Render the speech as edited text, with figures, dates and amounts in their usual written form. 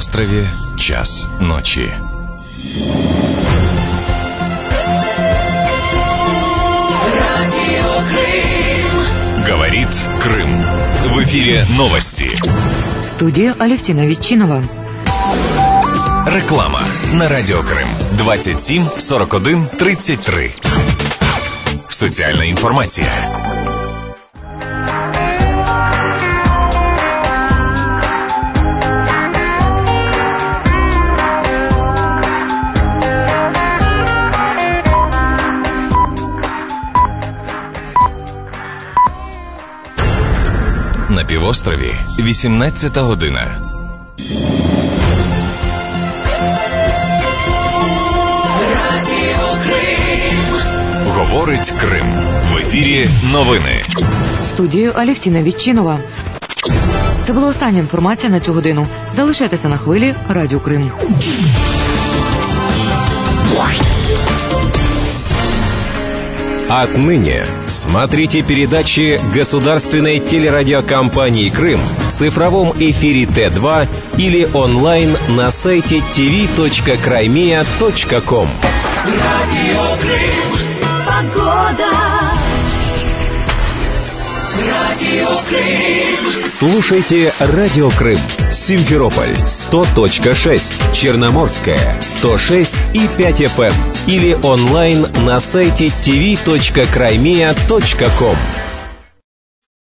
острове час ночи. Говорит Крым. В эфире новости. Студия Алевтина Ветчинова. Реклама на Радіо Крим. 27 41 33. Соціальна інформація. На півострові 18 година. Говорить Крим. В ефірі новини. Студію Алевтина Ветчинова. Це була остання інформація на цю годину. Залишайтеся на хвилі Радіо Крим. Отныне смотрите передачи государственной телерадиокомпании «Крым» в цифровом эфире Т2 или онлайн на сайте tv.crimea.com. Радио Крым. Погода. Радио Крым. Слушайте Радио Крым. Симферополь 100.6, Черноморская 106 и 5 FM или онлайн на сайте tv.crimea.com.